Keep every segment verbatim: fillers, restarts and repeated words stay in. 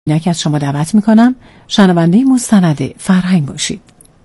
اینک از شما دعوت میکنم شنونده مستند فرهنگ باشید.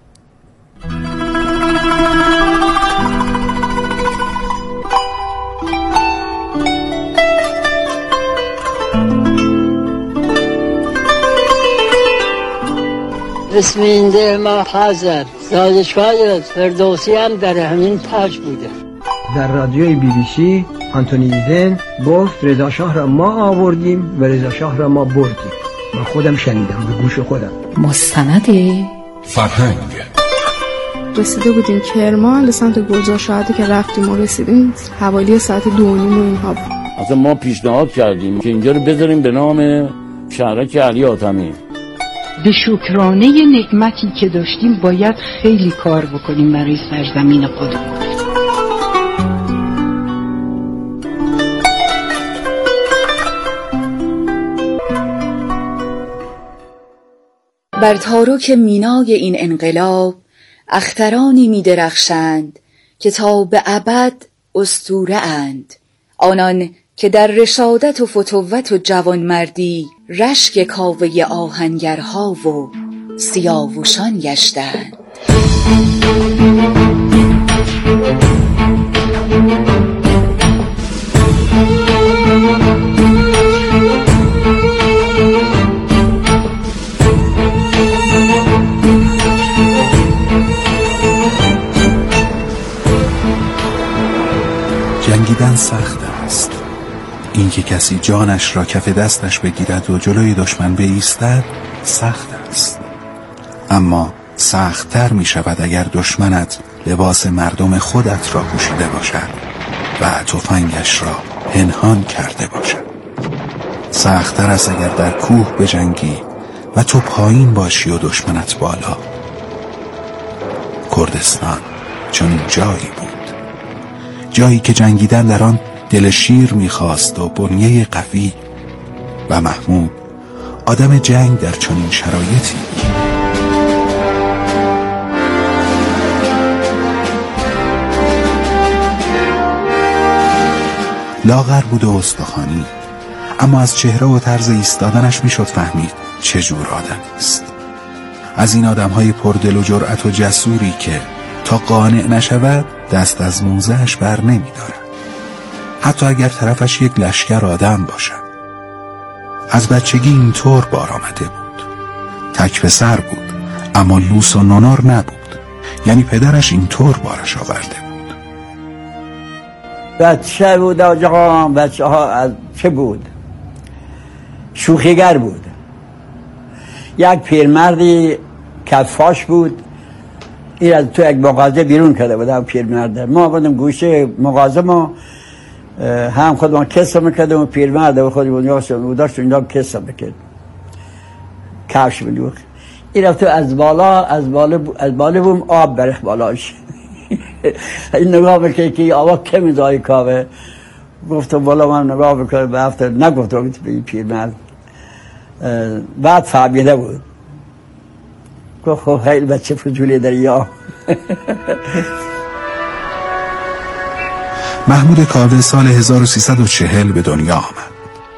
اسم اینده ما حضرت زادشگاه فردوسی هم در همین پاش بوده. در رادیوی بی بی سی آنتونی ایدن گفت رضا شاه را ما آوردیم و رضا شاه را ما بردیم. من خودم شنیدم به گوش خودم. مستند فرهنگ. رسیده بودیم کرمان به سمت گلزار شهادی که رفتیم و رسیدیم حوالی ساعت دو و نیم و اینها بود. اصلا ما پیشنهاد کردیم که اینجا رو بذاریم به نام شهرک علی حاتمی. به شکرانه نعمتی که داشتیم باید خیلی کار بکنیم برای سرزمین خودمون. بر تارک مینای این انقلاب اخترانی می درخشند که تا به ابد اسطوره اند، آنان که در رشادت و فتوت و جوانمردی رشک کاوه آهنگرها و سیاوشان گشتند. جنگیدن سخت است. اینکه کسی جانش را کف دستش بگیرد و جلوی دشمن بایستد سخت است، اما سخت‌تر می شود اگر دشمنت لباس مردم خودت را پوشیده باشد و تفنگش را پنهان کرده باشد. سخت‌تر است اگر در کوه بجنگی و تو پایین باشی و دشمنت بالا. کردستان چون جایی بود، جایی که جنگیدن در آن دل شیر می‌خواست و بنیه قوی، و محمود آدم جنگ در چنین شرایطی بود. لاغر بود و استخوانی، اما از چهره و طرز ایستادنش میشد فهمید چه جور آدمی است. از این آدم‌های پردل و جرأت و جسوری که تا قانع نشود دست از موزه‌اش بر نمی‌دارد، حتی اگر طرفش یک لشکر آدم باشد. از بچگی اینطور بار آمده بود. تک پسر بود اما لوس و نونار نبود، یعنی پدرش اینطور بارش آورده بود. بچه بود آجا، بچه ها از چه بود؟ شوخیگر بود. یک پیرمردی کفاش بود، این از تو یک مغازه بیرون کرده بود پیرمرد. ما بودیم گوشه مغازه، ما هم خودمون کسا میکردیم و پیرمرد و خودمون داشت اینجا کسا میکرد، کفش میدوخ. این رفت از بالا از بالا از بالا بوم آب برخ بالاش. این نگاه میکنه که آوا که میزایی کاوه. گفتم بالا من نگاه میکنه به هفته نگفتم به این پیرمرد. بعد فهمیده بود. گفت خب خیلی بچه فجولی دریا. محمود کاوه سال هزار و سیصد و چهل به دنیا آمد.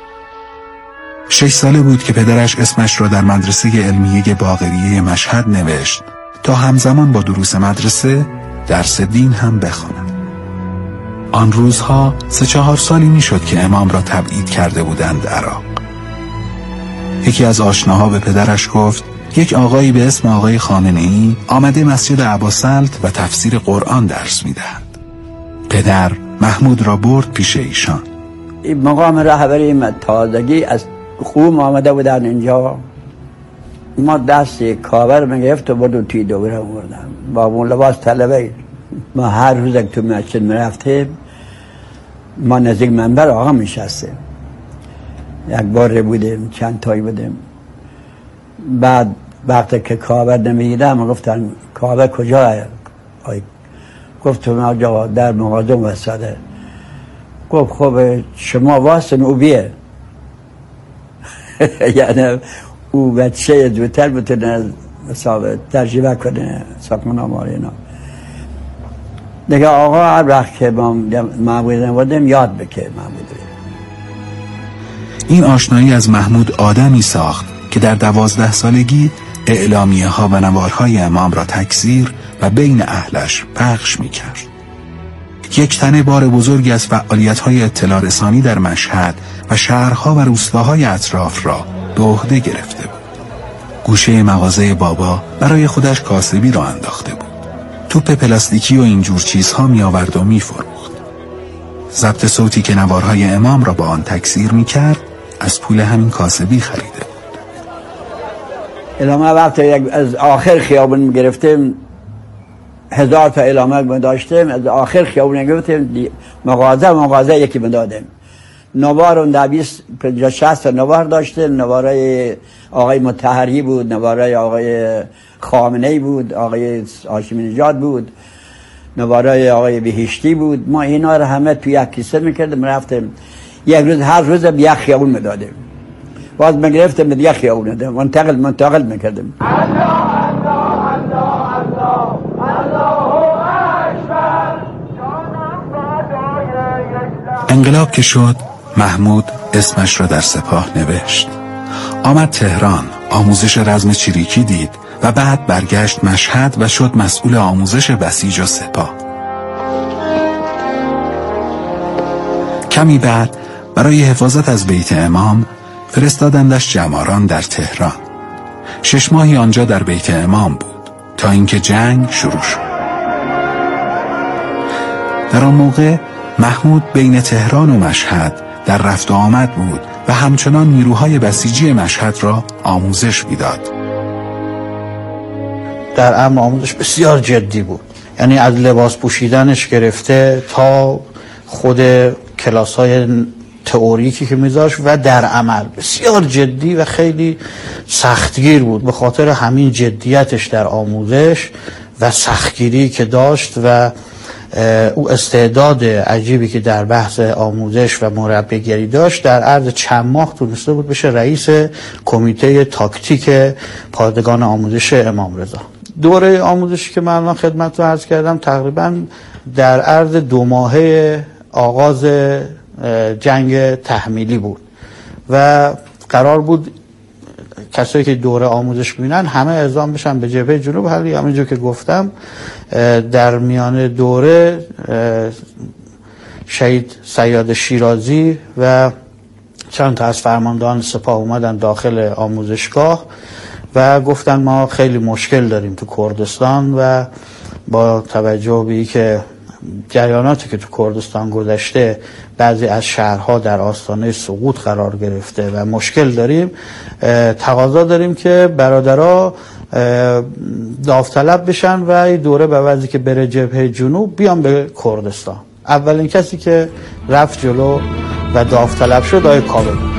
شش ساله بود که پدرش اسمش را در مدرسه علمیه باقریه مشهد نوشت تا همزمان با دروس مدرسه درس دین هم بخواند. آن روزها سه چهار سالی میشد که امام را تبعید کرده بودند عراق. یکی از آشناها به پدرش گفت یک آقایی به اسم آقای خامنه‌ای آمده مسجد اباسلط و تفسیر قرآن درس میدهد. پدر محمود را برد پیش ایشان. این مقام رهبری تازگی از قوم آمده بودن اینجا. ما دست کاور میگرفت و بردو توی دوره آوردن با اون لباس طلبه. ما هر روز که تو مسجد میرفتیم ما نزدیک منبر آقا میشستیم. یک بار بودیم، چند تایی بودیم. بعد وقتی که کاور نمیدیدم گفتن کاور کجا آی؟ گفتم آجا در مغازه وساده. گفت خب شما واسن او بیه. یعنی او بچه زودتر بتونه ترجیبه کنه ساکن آمار اینا. دیگه آقا هر وقت که ما معمولی نوردیم یاد بکه معمولی. این آشنایی از محمود آدمی ساخت که در دوازده سالگی اعلامیه ها و نوارهای امام را تکثیر و بین اهلش پخش می کرد. یک تنه بار بزرگی از فعالیت های اطلاع رسانی در مشهد و شهرها و روستاهای اطراف را به عهده گرفته بود. گوشه مغازه بابا برای خودش کاسبی را انداخته بود. توپ پلاستیکی و اینجور چیزها می آورد و می فروخت. ضبط صوتی که نوارهای امام را با آن تکثیر می کرد از پول همین کاسبی خریده بود. اعلامه وقتی از آخر خیابون می گرفتیم، هزار تا اعلامه می داشتیم، از آخر خیابون می گرفتیم مغازه مغازه یکی می دادیم. نوار اون دویست پنجاه شصت نوار داشتیم. نوارای آقای مطهری بود، نوارای آقای خامنه‌ای بود، آقای هاشمی نژاد بود، نوارای آقای بهشتی بود. ما اینا رو همه توی یک کیسه میکردیم، رفتیم یک روز هر روز به یک خیابون میدادیم، باز میگرفتیم به یک خیابون میدادیم، منتقل منتقل میکردیم. انقلاب که شد، محمود اسمش را در سپاه نوشت. آمد تهران، آموزش رزم چریکی دید و بعد برگشت مشهد و شد مسئول آموزش بسیج و سپاه. کمی بعد برای حفاظت از بیت امام فرستادندش جماران در تهران. شش ماهی آنجا در بیت امام بود تا اینکه جنگ شروع شد. در آن موقع محمود بین تهران و مشهد در رفت و آمد بود و همچنان نیروهای بسیجی مشهد را آموزش میداد. در امر آموزش بسیار جدی بود، یعنی از لباس پوشیدنش گرفته تا خود کلاس‌های تئوریکی که میذاشت و در عمل بسیار جدی و خیلی سختگیر بود. به خاطر همین جدیتش در آموزش و سختگیری که داشت و او استعداد عجیبی که در بحث آموزش و مربیگری داشت، در عرض چند ماه تونسته بود بشه رئیس کمیته تاکتیک پادگان آموزش امام رضا. دوره آموزشی که من الان خدمت رو عرض کردم تقریبا در عرض دو ماهه آغاز جنگ تحمیلی بود و قرار بود کسایی که دوره آموزش بینن همه اعزام بشن به جبهه جنوب. حالی همینجور که گفتم در میان دوره شهید صیاد شیرازی و چند تا از فرماندهان سپاه اومدن داخل آموزشگاه و گفتن ما خیلی مشکل داریم تو کردستان و با توجه به اینکه جریاناتی که تو کردستان گذشته بعضی از شهرها در آستانه سقوط قرار گرفته و مشکل داریم، تقاضا داریم که برادرها داوطلب بشن و این دوره به وضعی که بره جبهه جنوب بیان به کردستان. اولین کسی که رفت جلو و داوطلب شد آقای کاوه بود.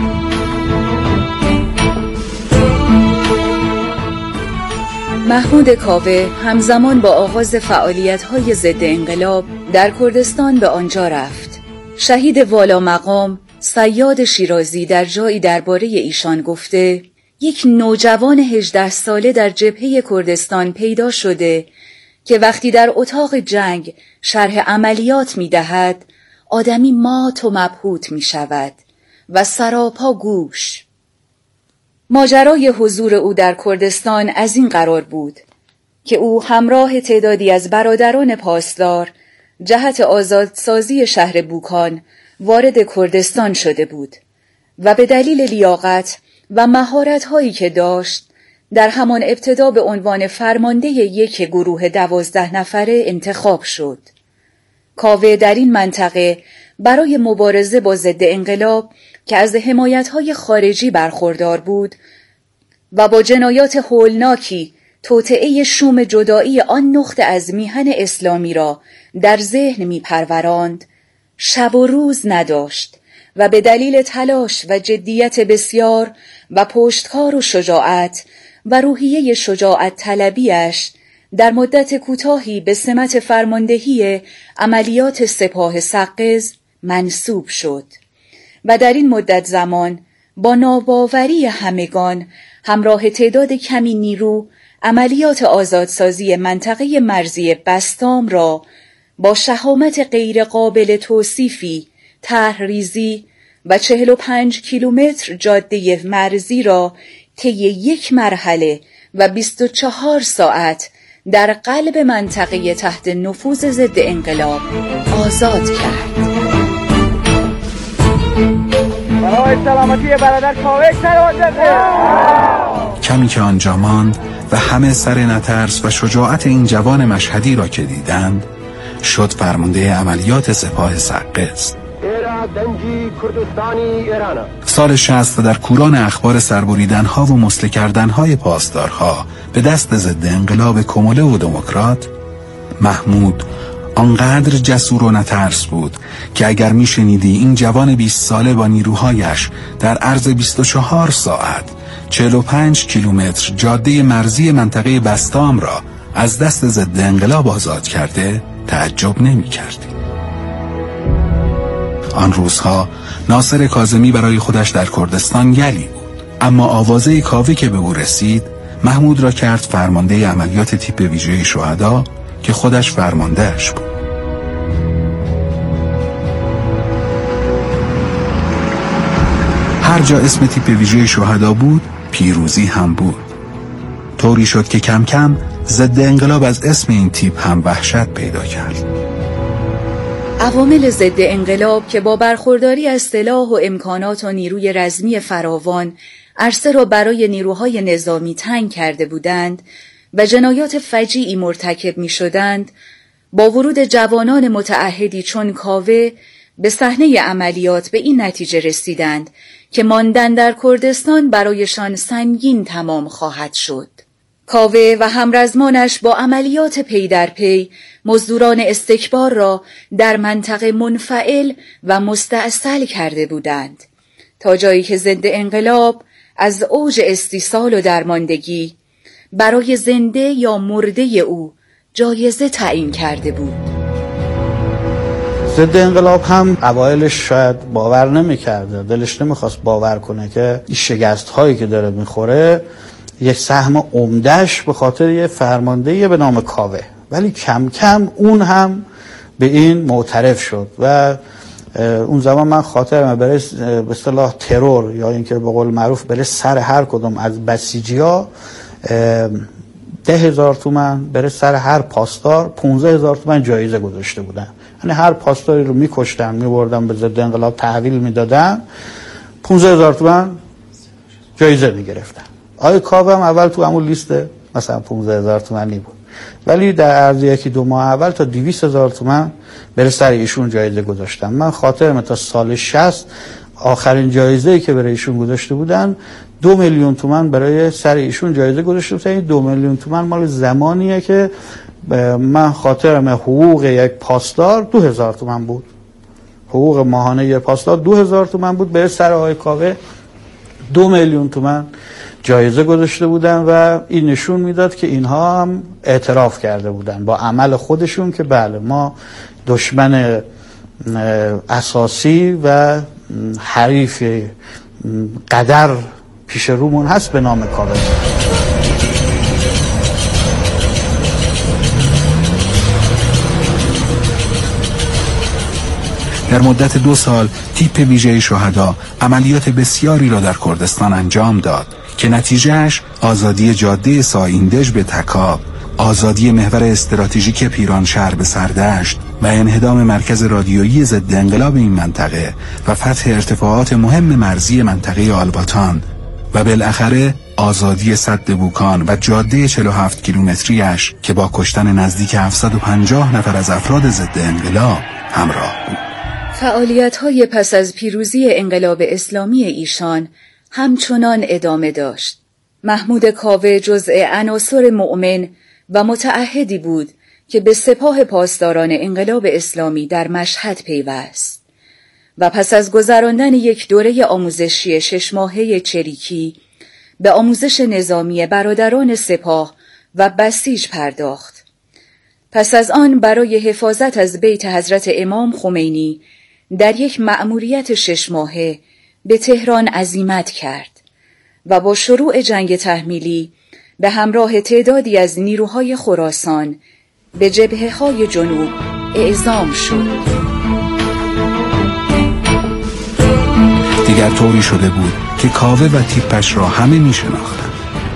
محمود کاوه همزمان با آغاز فعالیت‌های ضد انقلاب در کردستان به آنجا رفت. شهید والا مقام صیاد شیرازی در جایی درباره ایشان گفته یک نوجوان هجده ساله در جبهه کردستان پیدا شده که وقتی در اتاق جنگ شرح عملیات می‌دهد آدمی مات و مبهوت می‌شود و سراپا گوش. ماجرای حضور او در کردستان از این قرار بود که او همراه تعدادی از برادران پاسدار جهت آزادسازی شهر بوکان وارد کردستان شده بود و به دلیل لیاقت و مهارت‌هایی که داشت در همان ابتدا به عنوان فرمانده یک گروه دوازده نفره انتخاب شد. کاوه در این منطقه برای مبارزه با ضد انقلاب که از حمایت‌های خارجی برخوردار بود و با جنایات هولناکی توطئه شوم جدایی آن نقطه از میهن اسلامی را در ذهن می‌پروراند، شب و روز نداشت و به دلیل تلاش و جدیت بسیار و پشتکار و شجاعت و روحیه شجاعت طلبیش در مدت کوتاهی به سمت فرماندهی عملیات سپاه سقز منصوب شد و در این مدت زمان با ناباوری همگان همراه تعداد کمی نیرو عملیات آزادسازی منطقه مرزی بستام را با شهامت غیر قابل توصیفی طرح‌ریزی و چهل و پنج کیلومتر جاده مرزی را طی یک مرحله و بیست و چهار ساعت در قلب منطقه تحت نفوذ ضد انقلاب آزاد کرد. برای سلامتی برادر کاوه کمی که آنجا ماند و همه سر نترس و شجاعت این جوان مشهدی را که دیدند، شد فرمانده عملیات سپاه سقز. سال شصت و در کوران اخبار سربریدن‌ها و مسله کردن‌های پاسدارها به دست ضد انقلاب کموله و دموکرات، محمود آنقدر جسور و نترس بود که اگر میشنیدی این جوان بیست ساله با نیروهایش در عرض بیست و چهار ساعت چهل و پنج کیلومتر جاده مرزی منطقه بستام را از دست ضد انقلاب آزاد کرده، تعجب نمی کردی. آن روزها ناصر کاظمی برای خودش در کردستان گلی بود، اما آوازه کاوه که به او رسید محمود را کرد فرمانده عملیات تیپ ویژه شهدا که خودش فرماندهش بود. هر جا اسم تیپ ویژه شهدا بود پیروزی هم بود. طوری شد که کم کم ضد انقلاب از اسم این تیپ هم وحشت پیدا کرد. عوامل ضد انقلاب که با برخورداری از سلاح و امکانات و نیروی رزمی فراوان عرصه را برای نیروهای نظامی تنگ کرده بودند و جنایات فجیعی مرتکب می شدند، با ورود جوانان متعهدی چون کاوه به صحنه عملیات به این نتیجه رسیدند که ماندن در کردستان برایشان سنگین تمام خواهد شد. کاوه و همرزمانش با عملیات پی در پی مزدوران استکبار را در منطقه منفعل و مستأصل کرده بودند، تا جایی که ضد انقلاب از اوج استیصال و درماندگی برای زنده یا مرده او جایزه تعیین کرده بود. ضد انقلاب هم اوایلش شاید باور نمی‌کرده، دلش نمیخواست باور کنه که این شکست هایی که داره میخوره یک سهم عمده‌اش به خاطر یه فرمانده به نام کاوه، ولی کم کم اون هم به این معترف شد و اون زمان من خاطرمه بره به اصطلاح ترور یا اینکه به قول معروف بره سر هر کدوم از بسیجی‌ها ده هزار تومن، بره سر هر پاسدار پونزده هزار تومن جایزه گذاشته بودن. یعنی هر پاسداری رو میکشتن میبردن به ضد انقلاب تحویل میدادن، پونزده هزار تومن جایزه میگرفتن. آقای کاوه هم اول تو همون لیست مثلا پونزده هزار تومنی بود، ولی در عرض یکی دو ماه اول تا دویست هزار تومن بره سر ایشون جایزه گذاشتن. من خاطرم تا سال شصت آخرین جایزه‌ای که برای ایشون گذاشته بودن دو میلیون تومن برای سر ایشون جایزه گذاشته بودن. این دو میلیون تومن مال زمانیه که من خاطرم حقوق یک پاسدار دو هزار تومن بود، حقوق ماهانه یک پاسدار دو هزار تومن بود، برای سر آقای کاوه دو میلیون تومن جایزه گذاشته بودن و این نشون میداد که اینها هم اعتراف کرده بودن با عمل خودشون که بله ما دشمن اساسی و حریف قدر پیش رومون هست به نام کاوه. در مدت دو سال تیپ ویژه شهدا عملیات بسیاری را در کردستان انجام داد که نتیجهش آزادی جاده سایندج به تکاب، آزادی محور استراتژیک پیرانشهر به سردشت و انهدام مرکز رادیویی ضد انقلاب این منطقه و فتح ارتفاعات مهم مرزی منطقه آلباتان و بالاخره آزادی سد بوکان و جاده چهل و هفت کیلومتریش که با کشتن نزدیک هفتصد و پنجاه نفر از افراد ضد انقلاب همراه بود. فعالیت‌های پس از پیروزی انقلاب اسلامی ایشان همچنان ادامه داشت. محمود کاوه جزء عناصر مؤمن و متعهدی بود که به سپاه پاسداران انقلاب اسلامی در مشهد پیوست و پس از گذراندن یک دوره آموزشی شش ماهه چریکی به آموزش نظامی برادران سپاه و بسیج پرداخت. پس از آن برای حفاظت از بیت حضرت امام خمینی در یک مأموریت شش ماهه به تهران عزیمت کرد و با شروع جنگ تحمیلی به همراه تعدادی از نیروهای خراسان به جبهه‌های جنوب اعزام شد. دیگر طوری شده بود که کاوه و تیپش را همه می شناختند.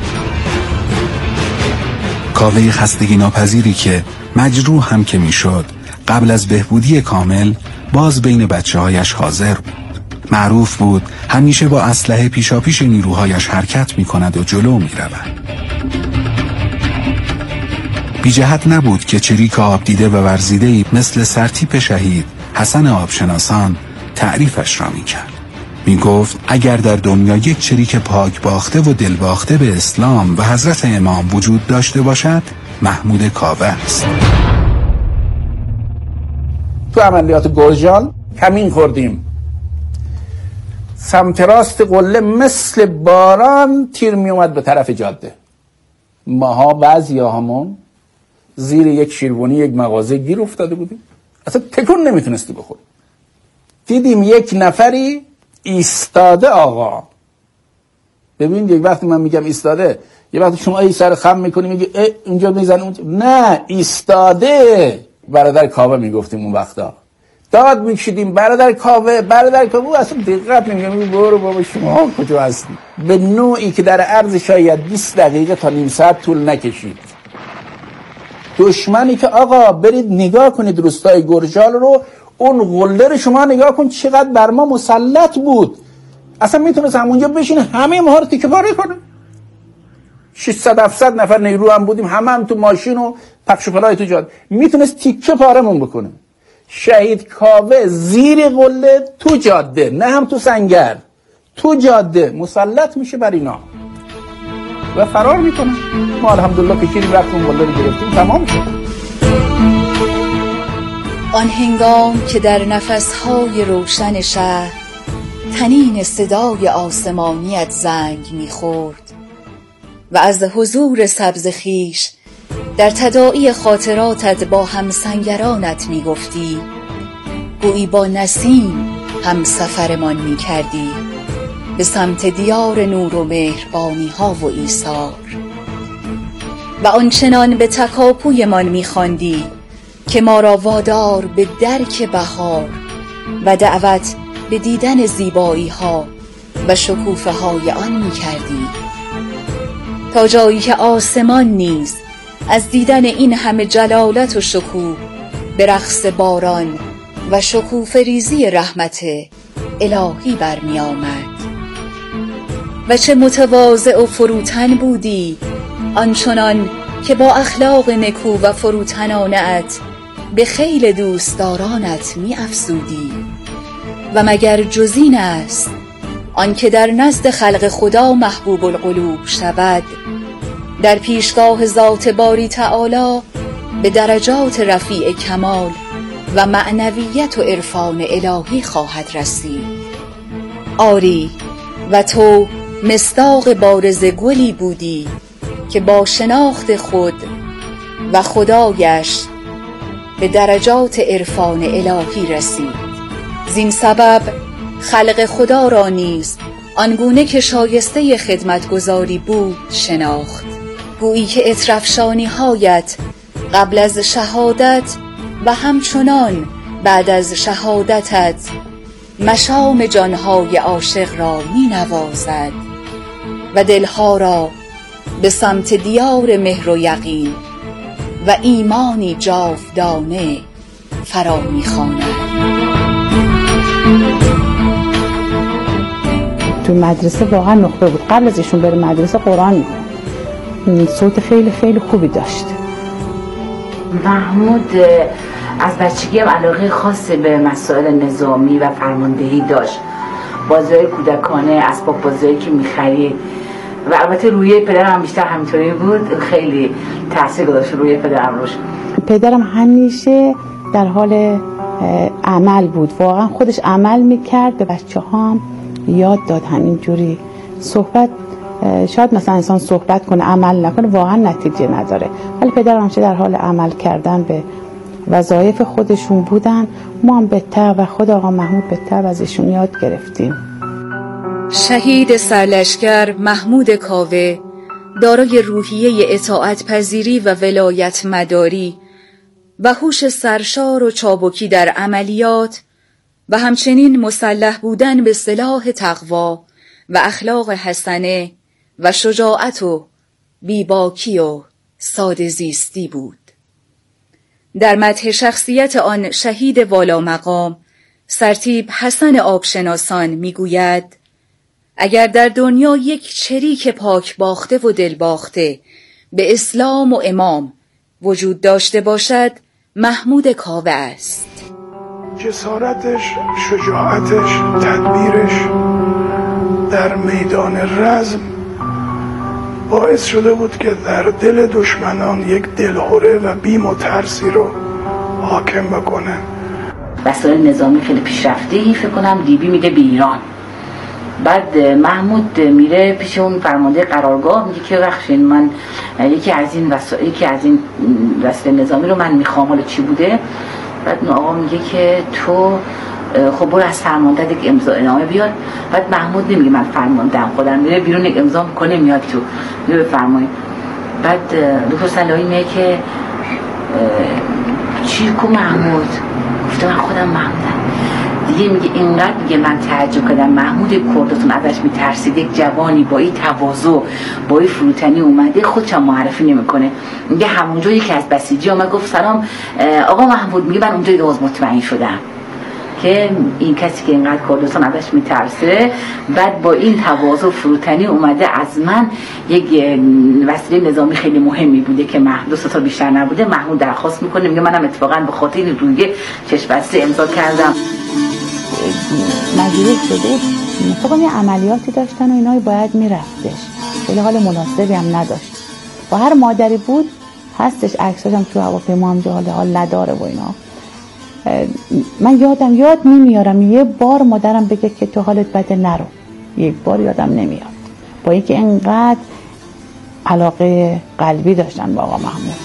کاوه خستگی ناپذیری که مجروح هم که می شد قبل از بهبودی کامل باز بین بچه هایش حاضر بود. معروف بود همیشه با اسلحه پیشاپیش نیروهایش حرکت می کند و جلو می رود. بی جهت نبود که چریک آب دیده و ورزیده‌ای مثل سرتیپ شهید حسن آبشناسان تعریفش را می کرد. می گفت اگر در دنیا یک چریک پاک باخته و دل باخته به اسلام و حضرت امام وجود داشته باشد محمود کاوه است. تو عملیات گرجان کمین خوردیم، سمت راست قله مثل باران تیر می اومد به طرف جاده. ماها بعضی همون زیر یک شیروانی یک مغازه گیر افتاده بودیم، اصلا تکون نمیتونستی بخوری. دیدیم یک نفری ایستاده. آقا ببین، یک وقتی من میگم ایستاده، یه وقتی شما ای سر خم میکنی میگی اینجا میزنه اونجا، نه، ایستاده. برادر کاوه میگفتیم اون وقتا، داد میکشیدیم برادر کاوه برادر کاوه، اصلا دقت نمیگم برو بابا شما کجا هستی. به نوعی که در عرض شاید بیست دقیقه تا نیم ساعت طول نکشید. دشمنی که آقا برید نگاه کنید روستای گرجال رو، اون قله رو شما نگاه کن چقدر بر ما مسلط بود، اصلا میتونست همونجا بشینه همه ما رو تیکه پاره کنه. ششصد هفتصد نفر نیرو هم بودیم، همه هم تو ماشین و پخش و پلای تو جاده، میتونست تیکه پارمون بکنه. شهید کاوه زیر قله تو جاده، نه هم تو سنگر، تو جاده مسلط میشه بر اینا و فرار میکنه. ما الحمدلله کشیدیم رفتیم قله رو گرفتیم، تمام شد. آن هنگام که در نفسهای روشن شهر طنین صدای آسمانیت زنگ میخورد و از حضور سبز خیش در تداعی خاطراتت با همسنگرانت میگفتی، گویی با نسیم هم سفرمان میکردی به سمت دیار نور و مهربانی ها و ایثار، و آنچنان به تکاپویمان میخواندی که ما را وادار به درک بهار و دعوت به دیدن زیبایی ها و شکوفه های آن می کردی، تا جایی که آسمان نیز از دیدن این همه جلالت و شکوه به رقص باران و شکوفه ریزی رحمت الهی برمی آمد. و چه متواضع و فروتن بودی، آنچنان که با اخلاق نکو و فروتنانت به خیل دوستدارانت می افزودی. و مگر جزین است آنکه در نزد خلق خدا محبوب القلوب شود، در پیشگاه ذات باری تعالی به درجات رفیع کمال و معنویت و عرفان الهی خواهد رسید. آری، و تو مصداق بارز گلی بودی که با شناخت خود و خدایش به درجات عرفان الهی رسید. زین سبب خلق خدا را نیز آنگونه که شایسته خدمتگزاری بود شناخت، گویی که اطرفشانی هایت قبل از شهادت و همچنان بعد از شهادتت مشام جانهای عاشق را می نوازد و دلها را به سمت دیار مهر و یقین و ایمانی جاودانه فرا می خواند. تو مدرسه واقعا نخبه بود. قبل از ایشون بره مدرسه قرآن می‌خوند. صوت خیلی خیلی خوبی داشت. محمود از بچگی هم علاقه خاصی به مسائل نظامی و فرماندهی داشت. بازی‌های کودکانه، اسباب بازی‌هایی که می‌خرید و البته روی پدرم بیشتر همینطوری بود، خیلی تاثیر گذاشت روی پدرم روش. پدرم همیشه در حال عمل بود، واقعا خودش عمل میکرد، به بچه ها هم یاد داد همینجوری صحبت. شاید مثلا انسان صحبت کنه عمل نکنه واقعا نتیجه نداره، ولی پدرم چه در حال عمل کردن به وظایف خودشون بودن. ما هم بهتر و خود آقا محمود بهتر از ایشون یاد گرفتیم. شهید سرلشکر محمود کاوه دارای روحیه اطاعت پذیری و ولایت مداری و هوش سرشار و چابکی در عملیات و همچنین مسلح بودن به سلاح تقوا و اخلاق حسنه و شجاعت و بیباکی و ساده زیستی بود. در مدح شخصیت آن شهید والا مقام، سرتیپ حسن آبشناسان میگوید: اگر در دنیا یک چریک پاک باخته و دل باخته به اسلام و امام وجود داشته باشد، محمود کاوه است. جسارتش، شجاعتش، تدبیرش در میدان رزم باعث شده بود که در دل دشمنان یک دلهوره و بیم و ترسی رو حاکم بکنه. وسایل نظامی خیلی پیشرفته، فکر کنم دیبی میده به ایران. بعد محمود میره پیش اون فرمانده قرارگاه، میگه که بخشین من یکی از این وسایل یکی از این وسایل نظامی رو من میخوام، حالا چی بوده؟ بعد اون آقا میگه که تو خب برو از فرمانده یک امضا نامه بیار. بعد محمود نمیگه من فرماندم، خودم میره بیرون یک امضا میکنه میاد تو، میگه بفرمایید. بعد دکتر صلاحی میگه که چی کو محمود؟ گفته من خودم محمودم. دیگه میگه اینقدر میگه من تعجب کردم محمود کردتون ازش میترسید، یک جوانی با این تواضع با این فروتنی اومده خودش معرفی نمیکنه. میگه همونجا یکی از بسیجی اومد گفت سلام آقا محمود، میگه من اونجا درست مطمئن شدم که این کسی که اینقدر کردستان ازش میترسه بعد با این تواضع فروتنی اومده از من یک وسیله نظامی خیلی مهمی بوده که محدود تا بیشتر نبوده. محمود درخواست میکنه، میگه منم اتفاقا به خاطر این رویه چشم بسته امضا کردم. مجبور شده فقط یه عملیاتی داشتن و اینایی باید میرفتش، خیلی حال مناسبی هم نداشت. با هر مادری بود هستش، عکساش هم تو هواپیما هم جا حال نداره و اینا. من یادم یاد نمیارم یه بار مادرم بگه که تو حالت بده نرو، یک بار یادم نمیاد. با اینکه اینقدر علاقه قلبی داشتن با آقا محمود.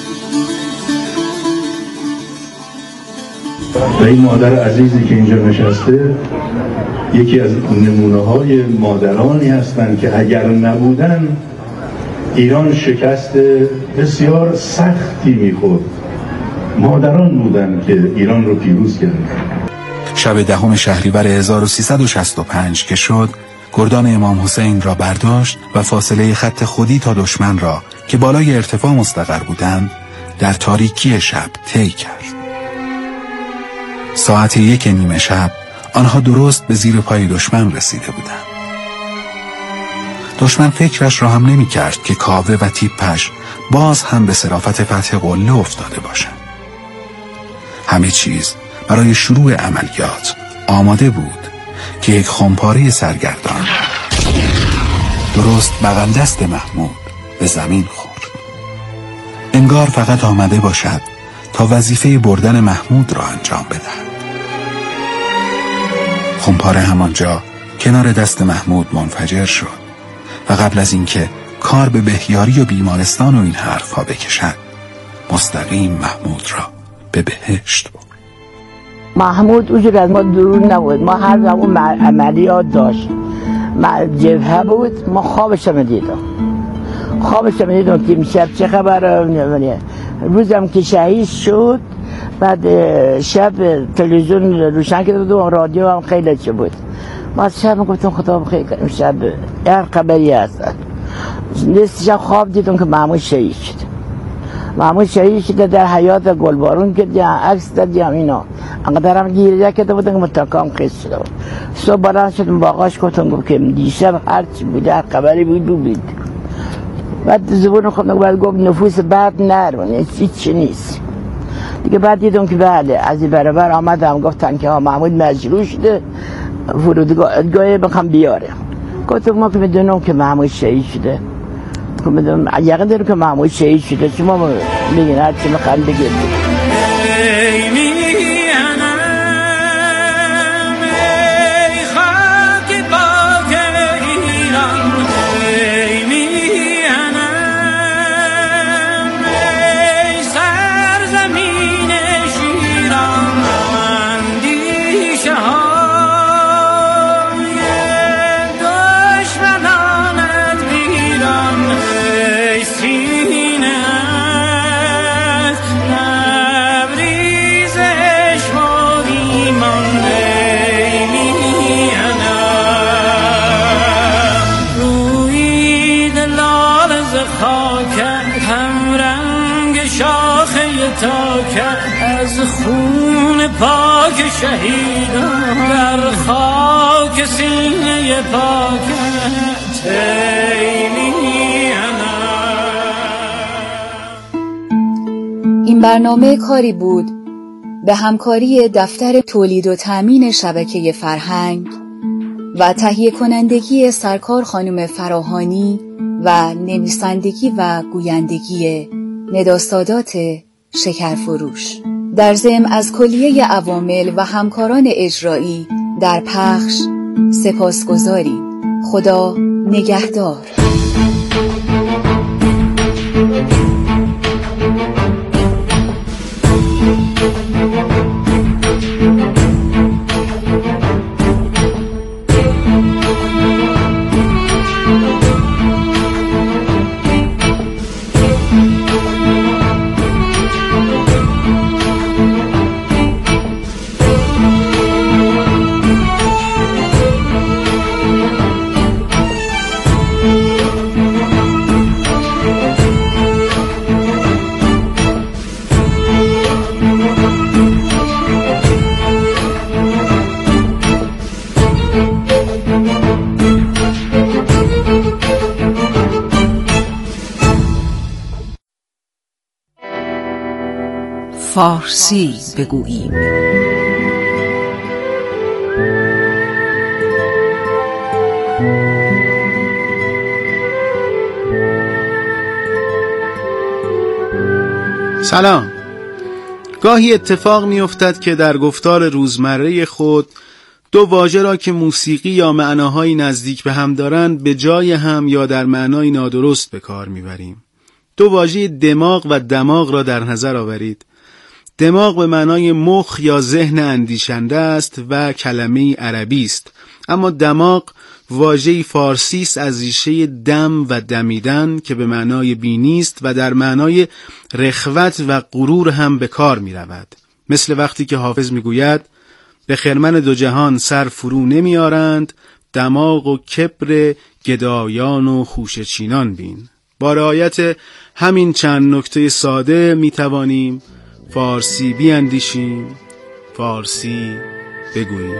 و این مادر عزیزی که اینجا نشسته یکی از نمونه های مادرانی هستند که اگر نبودن ایران شکست بسیار سختی میخورد. مادران بودن که ایران رو پیروز کردن. شب دهم شهریور هزار و سیصد و شصت و پنج که شد، گردان امام حسین را برداشت و فاصله خط خودی تا دشمن را که بالای ارتفاع مستقر بودند در تاریکی شب طی کرد. ساعت یک نیمه شب آنها درست به زیر پای دشمن رسیده بودند. دشمن فکرش را هم نمی کرد که کاوه و تیپش باز هم به صرافت فتح قله افتاده باشند. همه چیز برای شروع عملیات آماده بود که یک خمپاره سرگردان درست بغل دست محمود به زمین خورد. انگار فقط آمده باشد تا وظیفه بردن محمود را انجام بدهد. خمپاره همانجا کنار دست محمود منفجر شد و قبل از اینکه کار به بهیاری و بیمارستان و این حرفها بکشد مستقیم محمود را به بهشت برد. محمود اونجور از ما دور نبود، ما هر زمان عملیات داشت، جبهه بود، ما خوابش هم دیدم خوابش هم دیدم که شب چه خبره. روزم که شهید شد بعد شب تلویزیون روشن کرده بودم، رادیو هم خیلی چه بود. ما شب گفتم خدا بخیر کنیم شب هر خبری هست. نصف شب خواب دیدم که محمود شهید شد. محمود شهید شده در حیات گلبارون که عکس دادیم اینا. انقدر هم گیره کرده بودن که متکام خیست شده بود. صبح بلند شدم با آقاش گفتم گفت که دیشب هر چی بود هر خبری بود بود. بعد زبون خودم بعد گفت نفوس بد نرمونه هیچی نیست دیگه. بعد دیدم که بله از این برابر آمدم گفتن که ها محمود مجروح شده فرودگاه بخوام بیاره. گفتم ما که میدونم که محمود شهید شده، یقین دارم که محمود شهید شده، شما میگین هر چی میخوام بگید. خاکت هم رنگ شاخه تاکت از خون پاک شهیدان بر خاک سینه پاکت ای میهنم. این برنامه کاری بود به همکاری دفتر تولید و تأمین شبکه فرهنگ و تهیه کنندگی سرکار خانم فراهانی و نویسندگی و گویندگی ندا سادات شکرفروش. در ضمن از کلیه عوامل و همکاران اجرایی در پخش سپاسگزاریم. خدا نگهدار. فارسی بگوییم. سلام. گاهی اتفاق می افتد که در گفتار روزمره خود دو واژه را که موسیقی یا معناهایی نزدیک به هم دارند به جای هم یا در معنای نادرست به کار می بریم. دو واژه دماغ و دماغ را در نظر آورید. دماغ به معنای مخ یا ذهن اندیشنده است و کلمه عربی است، اما دماغ واژه‌ای فارسی است از ریشه دم و دمیدن که به معنای بینی است و در معنای رخوت و غرور هم به کار می رود. مثل وقتی که حافظ می گوید به خرمن دو جهان سر فرو نمی آرند، دماغ و کبر گدایان و خوشه چینان بین. با رعایت همین چند نکته ساده می توانیم فارسی بیاندیشیم، فارسی بگوییم.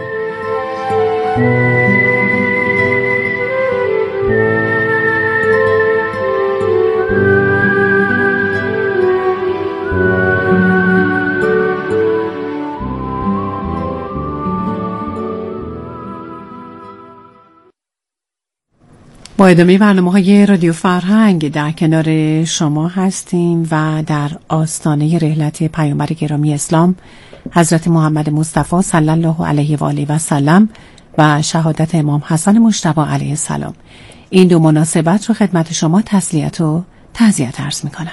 با ادامه برنامه‌های رادیو فرهنگ در کنار شما هستیم و در آستانه رحلت پیامبر گرامی اسلام حضرت محمد مصطفی صلی الله علیه و آله و سلم و شهادت امام حسن مجتبی علیه السلام. این دو مناسبت رو خدمت شما تسلیت و تعزیت عرض می‌کنم.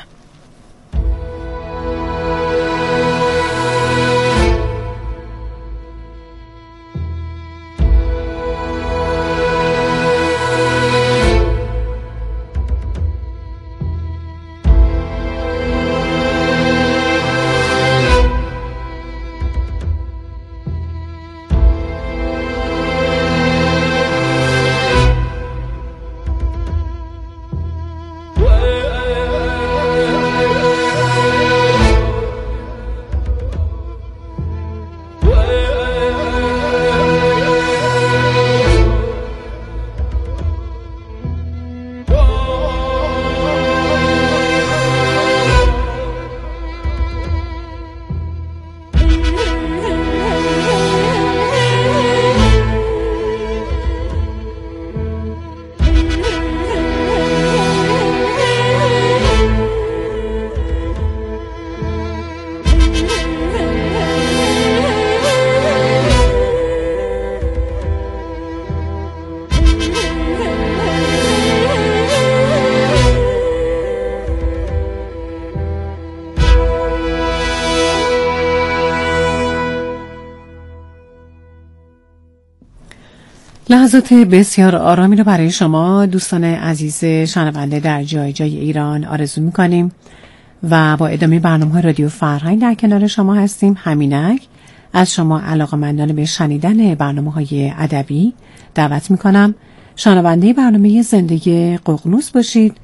لحظات بسیار آرامی رو برای شما دوستان عزیز شنونده در جای جای ایران آرزو می‌کنیم و با ادامه برنامه‌های رادیو فرهنگ در کنار شما هستیم. همینک از شما علاقه‌مندان به شنیدن برنامه‌های ادبی دعوت می‌کنم شنونده برنامه زندگی ققنوس باشید